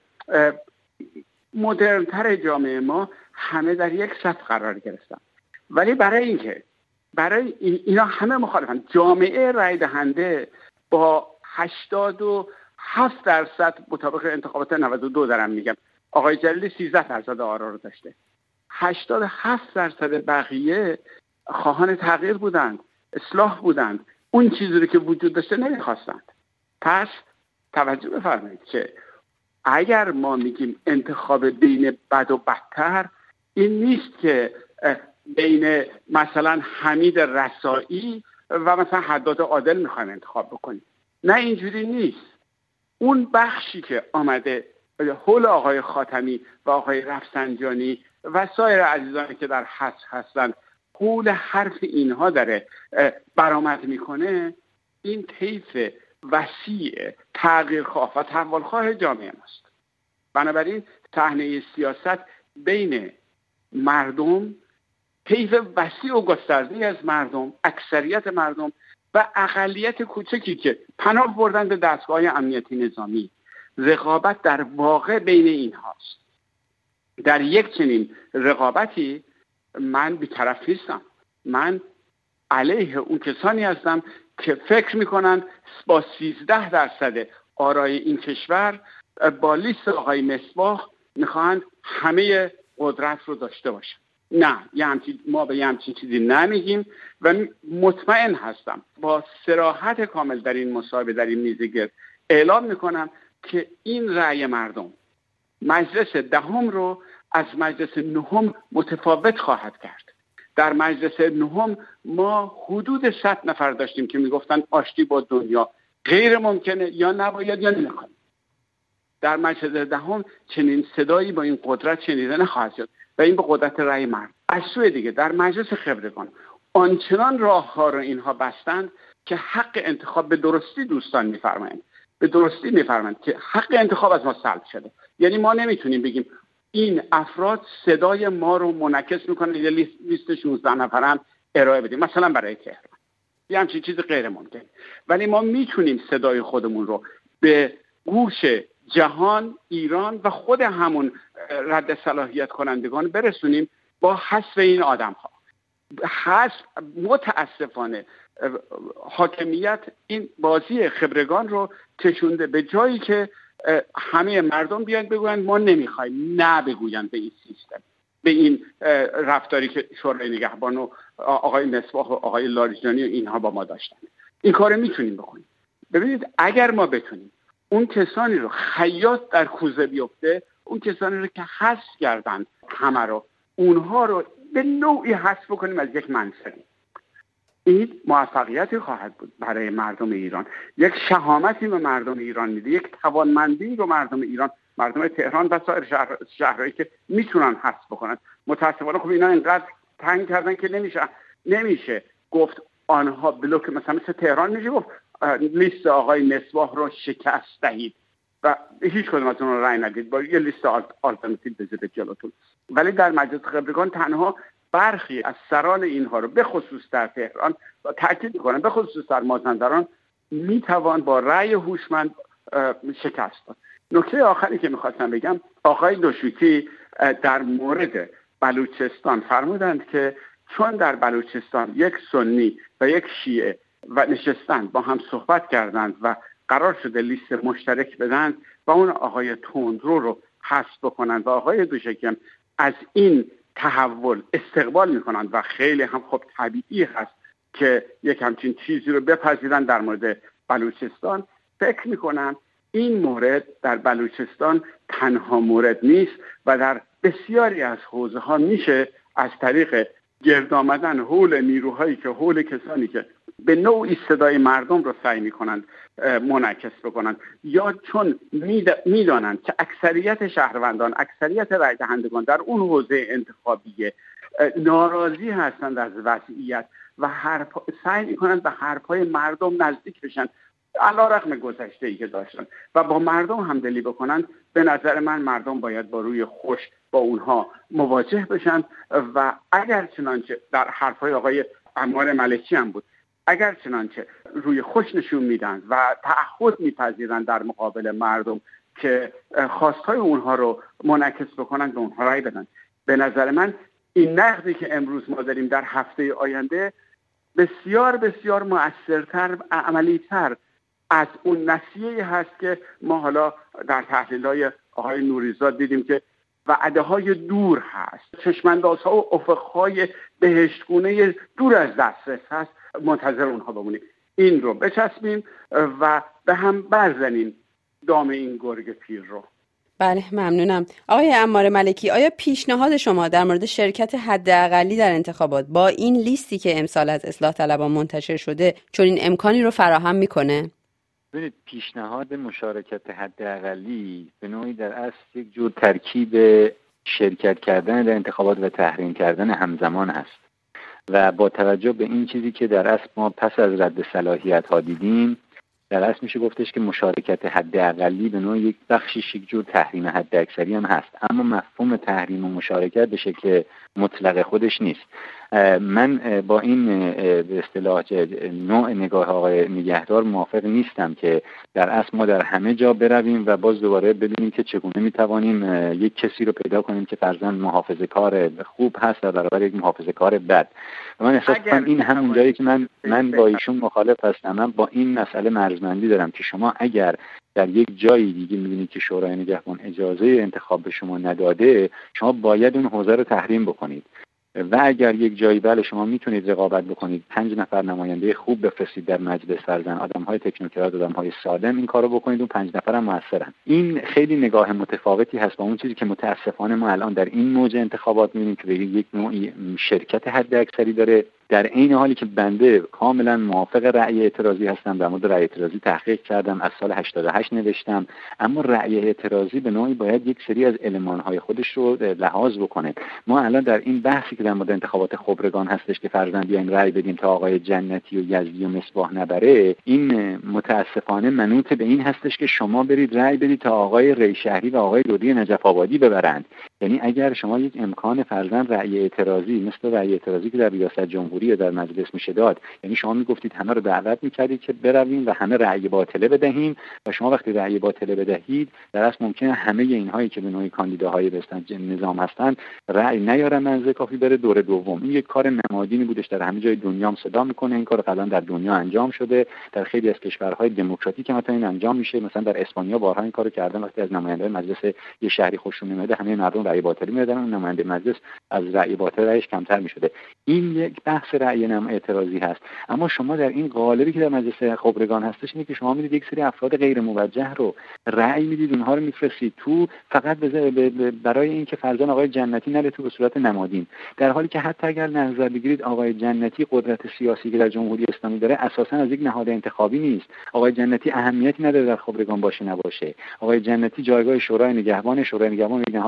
مدرنتر جامعه ما همه در یک صف قرار گرفتن. ولی برای اینکه برای این اینا همه مخالفن، جامعه رای دهنده با هشتاد و هفت درصد مطابق انتخابات نود و دو دارم میگم، آقای جلیلی سیزده درصد آرا رو داشته، هشتاد و هفت درصد بقیه خواهان تغییر بودند، اصلاح بودند، اون چیزی رو که وجود داشته نمیخواستند. پس توجه بفرمایید که اگر ما میگیم انتخاب بین بد و بدتر، این نیست که بین مثلا حمید رسایی و مثلا حداد عادل میخوایم انتخاب بکنیم. نه، اینجوری نیست. اون بخشی که آمده حول آقای خاتمی و آقای رفسنجانی و سایر عزیزانی که در حس هستند حول حرف اینها داره برآمد میکنه، این طیف وسیع تغییرخواه و تحولخواه جامعه ماست. بنابراین صحنه سیاست بین مردم، طیف وسیع و گسترده از مردم، اکثریت مردم و اقلیت کوچکی که پناه بردن به دستگاه امنیتی نظامی، رقابت در واقع بین این هاست. در یک چنین رقابتی من بی‌طرف نیستم. من علیه اون کسانی هستم که فکر میکنن با سیزده درصد آرای این کشور با لیست آقای مصباح میخواهند همه قدرت رو داشته باشن. نه، یه همچین ما به یه همچین چیزی نمیگیم و مطمئن هستم با صراحت کامل در این مصاحبه، در این میز گرد اعلام میکنم که این رأی مردم مجلس دهم رو از مجلس نهم متفاوت خواهد کرد. در مجلس نهم ما حدود صد نفر داشتیم که میگفتن آشتی با دنیا غیر ممکنه، یا نباید یا نمیخوایم. در مجلس دهم چنین صدایی با این قدرت شنیده نخواهد شد و این به قدرت رأی مرد. از سوی دیگه در مجلس خبرگان آنچنان راه ها رو اینها بستند که حق انتخاب به درستی دوستان میفرمایند به درستی میفرمایند که حق انتخاب از ما سلب شده. یعنی ما نمیتونیم بگیم این افراد صدای ما رو منعکس میکنن، یه لیست, لیست شانزده نفرم ارائه بدیم مثلا برای تهران، یه همچین چیز غیر ممکن. ولی ما میتونیم صدای خودمون رو به گوش جهان، ایران و خود همون رد صلاحیت کنندگان برسونیم با حذف این آدم ها. حذف متاسفانه حاکمیت این بازی خبرگان رو کشونده به جایی که همه مردم بیان بگویند ما نمیخوایم، نه بگویند به این سیستم، به این رفتاری که شورای نگهبان و آقای مصباح و آقای لاریجانی و اینها با ما داشتن. این کار میتونیم بکنیم. ببینید اگر ما بتونیم اون کسانی رو خیاط در کوزه بیفته، اون کسانی رو که حذف کردند همه رو، اونها رو به نوعی حذف بکنیم از یک منصبی، این موفقیتی خواهد بود برای مردم ایران. یک شهامتی به مردم ایران میده، یک توانمندی رو مردم ایران، مردم تهران و سایر شهر، شهرهایی که میتونن حذف بکنن. متاسفانه خب اینا اینقدر تنگ کردن که نمیشه نمیشه گفت آنها بلوک، مثلا مثل تهران میشه گفت لیست آقای مصباح رو شکست دهید و هیچ کدوم از اون رو رأی ندید، با یه لیست آلترناتیو بذارید جلوتون. ولی در مجلس خبرگان تنها برخی از سران اینها رو به خصوص در تهران و تاکید می‌کنم به خصوص در مازندران میتوان با رأی هوشمند شکست داد. نکته آخری که میخواستم بگم، آقای دوشیکی در مورد بلوچستان فرمودند که چون در بلوچستان یک سنی و یک شیعه و نشستند با هم صحبت کردند و قرار شده لیست مشترک بدن و اون آقای تندرو رو حذف بکنند و آقای دوشیکی از این تحول استقبال میکنند و خیلی هم خب طبیعی هست که یک همچین چیزی رو بپذیرن در مورد بلوچستان. فکر میکنم این مورد در بلوچستان تنها مورد نیست و در بسیاری از حوزه ها میشه از طریق گرد آمدن حول نیروهایی که حول کسانی که به نوعی صدای مردم رو سعی میکنند منعکس بکنند یا چون میدانند که اکثریت شهروندان، اکثریت رای دهندگان در اون حوزه انتخابی ناراضی هستند از وضعیت و حرف سعی میکنند به حرفهای مردم نزدیک بشن علیرغم گذشته‌ای که داشتن و با مردم همدلی بکنند. به نظر من مردم باید با روی خوش با اونها مواجه بشن و اگر چنانچه در حرفهای آقای عمار ملکی هم بود، اگر چنانچه روی خوش نشون میدن و تعهد میپذیرن در مقابل مردم که خواستهای اونها رو منعکس بکنن به اونها رای بدن، به نظر من این نقدی که امروز ما داریم در هفته آینده بسیار بسیار مؤثرتر، عملی‌تر از اون نسیه‌ای هست که ما حالا در تحلیل‌های آقای نوریزاد دیدیم که وعده‌های دور هست، چشم‌اندازها و افق‌های بهشتگونه دور از دسترس هست. منتظر اونها بمونیم، این رو بچسبیم و به هم برزنیم دام این گرگ پیر رو. بله ممنونم. آقای عمار ملکی، آیا پیشنهاد شما در مورد شرکت حداقلی در انتخابات با این لیستی که امسال از اصلاح طلبان منتشر شده چون این امکانی رو فراهم میکنه؟ ببینید، پیشنهاد مشارکت حداقلی به نوعی در اصل یک جور ترکیب شرکت کردن در انتخابات و تحریم کردن همزمان است و با توجه به این چیزی که در اصل ما پس از رد صلاحیت ها دیدیم، در اصل میشه گفتش که مشارکت حداقلی به نوع یک بخشش یک جور تحریم حداکثری هم هست، اما مفهوم تحریم و مشارکت به شکل مطلق خودش نیست. من با این به اصطلاح نوع نگاه آقای نگهدار موافق نیستم که در اصل ما در همه جا برویم و باز دوباره ببینیم که چگونه میتوانیم یک کسی رو پیدا کنیم که فرضاً محافظه‌کار خوب هست در برابر یک محافظه‌کار بد. و من احساس کنم این همون جایی که من من با ایشون مخالف هستم. من با این مسئله مرزبندی دارم که شما اگر در یک جایی دیگه می‌بینید که شورای نگهبان اجازه انتخاب به شما نداده، شما باید اون حوزه رو تحریم بکنید. و اگر یک جایی بله شما میتونید رقابت بکنید، پنج نفر نماینده خوب بفرستید در مجلس، فرزن آدم‌های تکنوکرات، آدم‌های سالم این کارو بکنید، اون پنج نفر هم موثرن. این خیلی نگاه متفاوتی هست با اون چیزی که متاسفانه ما الان در این موج انتخابات می‌بینیم که به یک نوعی شرکت حداکثری داره، در این حالی که بنده کاملا موافق رأی اعتراضی هستم. در مورد رأی اعتراضی تحقیق کردم، از سال هشتاد و هشت نوشتم، اما رأی اعتراضی به نوعی باید یک سری از المان‌های خودش رو لحاظ بکنه. ما الان در این بحثی که در مورد انتخابات خبرگان هستش که فرضاً بیایم رأی بدیم تا آقای جنتی و یزدی و مصباح نبره، این متاسفانه منوط به این هستش که شما برید رأی بدید تا آقای ریشهری و آقای لودی نجف آبادی ببرند. یعنی اگر شما یک امکان فرضاً رأی اعتراضی مثل رأی اعتراضی که در ریاست جمهوری در مجلس میشه داد، یعنی شما میگفتید همه رو دعوت میکردید که برویم و همه رأی باطله بدهیم و شما وقتی رأی باطله بدهید در اصل ممکنه همه اینهایی که به نوعی کاندیداهای به نظام هستند رأی نیارن، منزه کافی بره دور دوم. این یک کار نمادینی بودش، در همه جای دنیا هم صدا میکنه. این کار قبلا در دنیا انجام شده، در خیلی از کشورهای دموکراتیک مثلا این انجام میشه. مثلا در اسپانیا بارها این کارو کردن، وقتی از نماینده مجلس یه شهری خوششون نمیاد همه مردم رأی باطلی میدادن، اون نماینده مجلس از رأی باطل رأیش کمتر میشده. این یک بحث رأی نم اعتراضی هست. اما شما در این قالبی که در مجلس خبرگان هستش اینه که شما میدید یک سری افراد غیر موجه رو رأی میدید، اونها رو میفرستید تو فقط برای اینکه فرضاً آقای جنتی نره تو به صورت نمادین، در حالی که حتی اگر نظر بگیرید آقای جنتی قدرت سیاسی که در جمهوری اسلامی داره اساساً از یک نهاد انتخابی نیست. آقای جنتی اهمیتی نداره در خبرگان باشه نباشه. آقای جنتی جایگاه شورای نگهبان، شورای نگهبان یک نهادی هستش که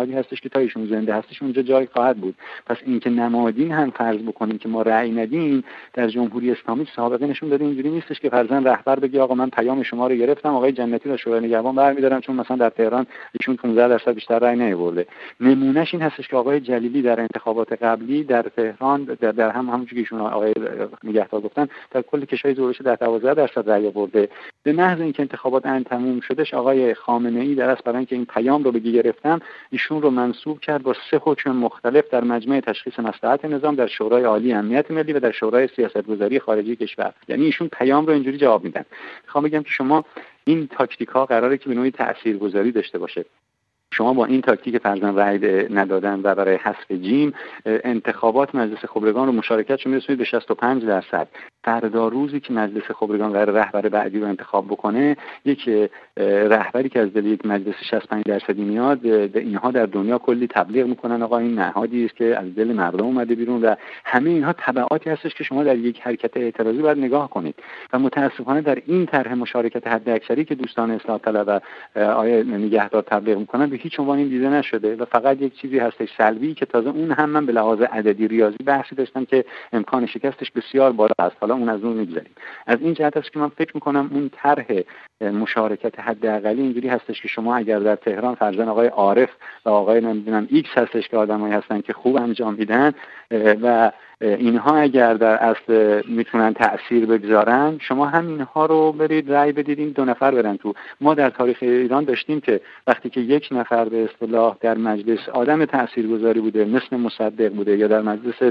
که تا ایشون زنده هستش اونجا جای خواهد بود. پس اینکه نمادین هم فرض بکنیم که ما رأی ندیم در جمهوری اسلامی سابقه نشون داده اینجوری نیستش که فرضاً رهبر بگه آقا من پیام شما رو گرفتم، آقای جنتی رو شورای نگهبان برمی‌دارم چون مثلا در تهران ایشون پانزده درصد بیشتر رأی نیاورده. نمونهش این هستش که آقای جلیلی در انتخابات قبلی در تهران در, در هم همونجوری که ایشون آقای نگهدار گفتن در کل کشور زورش در دوازده درصد رأی آورده. به محض اینکه انتخابات ان تموم شدش آقای خامنه‌ای در اصل برای اینکه این پیام رو بگی گرفتم ایشون رو منصوب کرد با سه حکم مختلف در مجمع تشخیص مصلحت نظام، در شورای عالی امنیت ملی و در شورای سیاست‌گذاری خارجی کشور. یعنی ایشون پیام رو اینجوری جواب میدن. میخوام بگم که شما این تاکتیک‌ها قراره که به نوعی تاثیرگذاری داشته باشه. شما با این تاکتیک فرضاً رأی ندادن و برای حذف جیم انتخابات مجلس خبرگان رو مشارکتش میرسونید به شصت و پنج درصد. فردا روزی که مجلس خبرگان قرار رهبر بعدی رو انتخاب بکنه، یک رهبری که از دل یک مجلس شصت و پنج درصدی میاد، اینها در دنیا کلی تبلیغ میکنن آقا این نهادی است که از دل مردم اومده بیرون و همه اینها تبعاتی هستش که شما در یک حرکت اعتراضی باید نگاه کنید. و متاسفانه در این طرح مشارکت حداکثری که دوستان اصلاح طلب و آیه نگهدار تبلیغ میکنن به هیچ عنوان این دیده نشده و فقط یک چیزی هستش سلبی که تازه اون هم من به لحاظ عددی ریاضی بحثی داشتم که امکان شکستش بسیار بالا است. حالا اون از اون میگذاریم. از این جهت است که من فکر میکنم اون طرح مشارکت حداقلی اینجوری هستش که شما اگر در تهران فرضاً آقای عارف و آقای نمیدونم ایکس هستش که آدمایی هستن که خوب انجام میدن و اینها اگر در اصل میتونن تأثیر بگذارن، شما هم اینها رو برید رأی بدید این دو نفر برن تو. ما در تاریخ ایران داشتیم که وقتی که یک نفر به اصطلاح در مجلس آدم تاثیرگذاری بوده مثل مصدق بوده یا در مجلس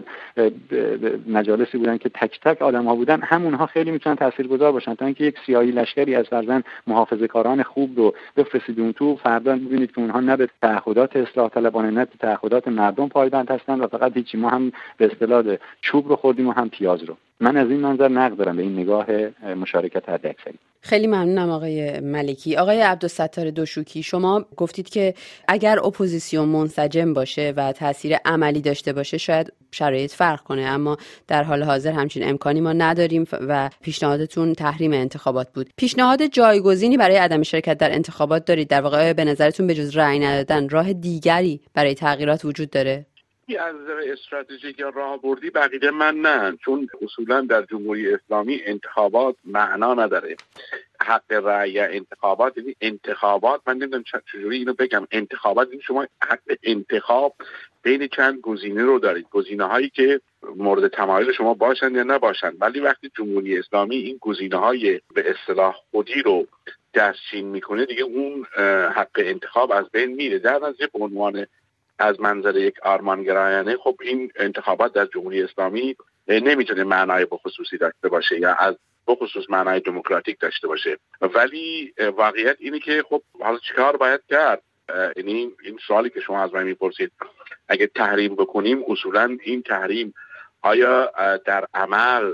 مجالسی بودن که تک تک آدم‌ها بودن، همونها خیلی میتونن تاثیرگذار باشن تا اینکه یک سیاهی لشکری از فرضاً محافظه‌کاران خوب رو بفرستید اون تو، فردا می‌بینید که اونها نه به تعهدات اصلاح طلبانه نه به تعهدات مردم پایبند هستن و فقط هیچی. ما هم به اصطلاح چوب رو خوردیم و هم پیاز رو. من از این منظر نقد دارم به این نگاه مشارکت حداکثری. خیلی ممنونم آقای ملکی. آقای عبدالستار دوشوکی، شما گفتید که اگر اپوزیسیون منسجم باشه و تاثیر عملی داشته باشه شاید شرایط فرق کنه، اما در حال حاضر همچین امکانی ما نداریم و پیشنهادتون تحریم انتخابات بود. پیشنهاد جایگزینی برای عدم شرکت در انتخابات دارید؟ در واقع به نظرتون به جز رأی ندادن راه دیگری برای تغییرات وجود داره؟ از نظر استراتژیک یا راهبردی بقیده من نه، چون اصولا در جمهوری اسلامی انتخابات معنا نداره. حق رأی یا انتخابات یعنی انتخابات، من نمیدونم چجوری اینو بگم، انتخابات یعنی شما حق انتخاب بین چند گزینه رو دارید، گزینه هایی که مورد تمایل شما باشن یا نباشن. ولی وقتی جمهوری اسلامی این گزینه های به اصطلاح خودی رو دستچین میکنه دیگه اون حق انتخاب از بین میره. در نتیجه به عنوان از منظر یک آرمانگرایانه خب این انتخابات در جمهوری اسلامی نمیتونه معنای بخصوصی داشته باشه یا از بخصوص معنای دموکراتیک داشته باشه. ولی واقعیت اینه که خب حالا چیکار باید کرد؟ یعنی این سوالی که شما از من میپرسید، اگه تحریم بکنیم اصولا این تحریم آیا در عمل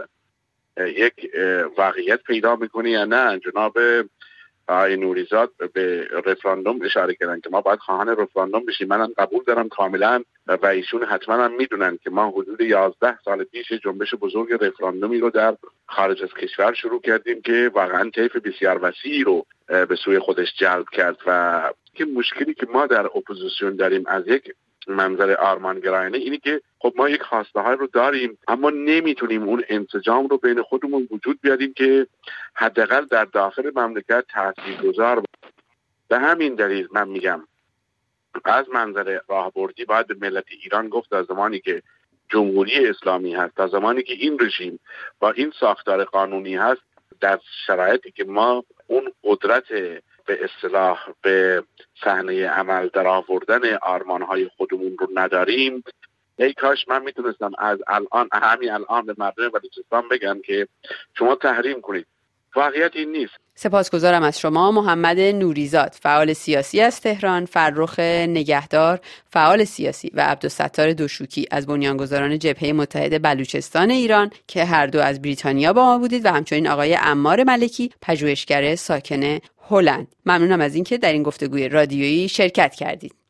یک واقعیت پیدا میکنه یا نه؟ جناب آقای نوریزاد به رفراندوم اشاره کردن که ما باید خواهان رفراندوم بشیم. منم قبول دارم کاملا و ایشون حتما هم میدونن که ما حدود یازده سال پیش جنبش بزرگ رفراندومی رو در خارج از کشور شروع کردیم که واقعا طیف بسیار وسیعی رو به سوی خودش جلب کرد و که مشکلی که ما در اپوزیسیون داریم از یک منظر آرمانگرایانه اینی که خب ما یک خواسته های رو داریم اما نمیتونیم اون انسجام رو بین خودمون وجود بیاریم که حداقل در داخل مملکت تاثیرگذار باشه. به همین دلیل من میگم از منظر راهبردی باید به ملت ایران گفت از زمانی که جمهوری اسلامی هست، تا زمانی که این رژیم با این ساختار قانونی هست، در شرایطی که ما اون قدرت به اصطلاح به صحنه عمل در آوردن آرمان‌های خودمون رو نداریم، ای کاش من میتونستم از الان همین الان به مردم بلوچستان بگم که شما تحریم کنید. واقعیت این نیست. سپاسگزارم از شما. محمد نوریزاد، فعال سیاسی از تهران، فرخ نگهدار، فعال سیاسی و عبدالستار دوشوکی از بنیانگذاران جبهه متحد بلوچستان ایران که هر دو از بریتانیا با ما بودید و همچنین آقای عمار ملکی، پژوهشگر ساکن هلند. ممنونم از اینکه در این گفتگوی رادیویی شرکت کردید.